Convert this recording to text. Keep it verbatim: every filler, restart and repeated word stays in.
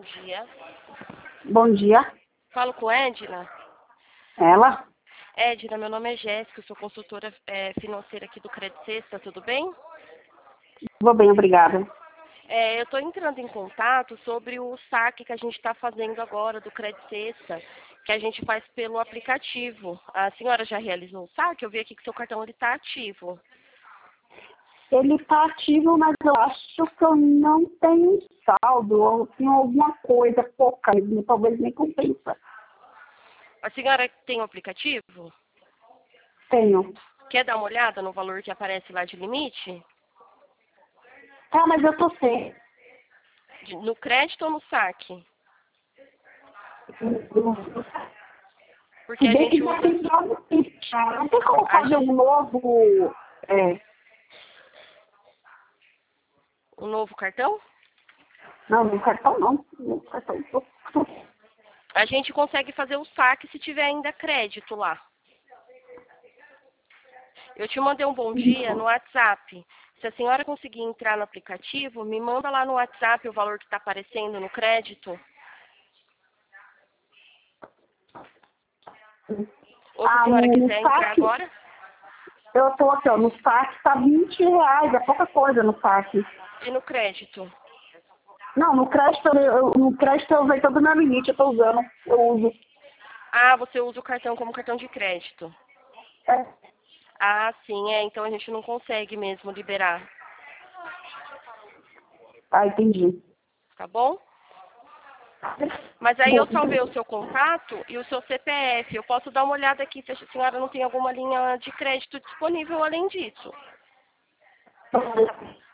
dia. Bom dia. Falo com Edna. Ela? Edna, meu nome é Jéssica, eu sou consultora é, financeira aqui do Credit Sexta, tudo bem? Vou bem, obrigada. É, eu estou entrando em contato sobre o saque que a gente está fazendo agora do Credit Sexta, que a gente faz pelo aplicativo. A senhora já realizou o saque? Eu vi aqui que seu cartão está ativo. Ele está ativo, mas eu acho que eu não tenho saldo, ou tenho alguma coisa pouca, talvez nem compensa. A senhora tem o aplicativo? Tenho. Quer dar uma olhada no valor que aparece lá de limite? Ah, mas eu tô sem. De- No crédito ou no saque? Porque Se a bem que gente já usa tem algo fechado. Não tem como a fazer um novo... É, um novo cartão? não, no cartão não. No cartão. A gente consegue fazer o saque se tiver ainda crédito lá. Eu te mandei um bom dia no WhatsApp. Se a senhora conseguir entrar no aplicativo, me manda lá no WhatsApp o valor que está aparecendo no crédito. Ou se a Ah, senhora no, no quiser entrar saque, agora. eu tô aqui, ó, no saque tá vinte reais, é pouca coisa no saque. E no crédito? Não, no crédito, eu, no crédito eu usei todo o meu limite, eu tô usando, eu uso. Ah, você usa o cartão como cartão de crédito. É. Ah, sim, é. Então a gente não consegue mesmo liberar. Ah, entendi. Tá bom? Mas aí eu salvei o seu contato e o seu C P F. Eu posso dar uma olhada aqui se a senhora não tem alguma linha de crédito disponível além disso. Bom.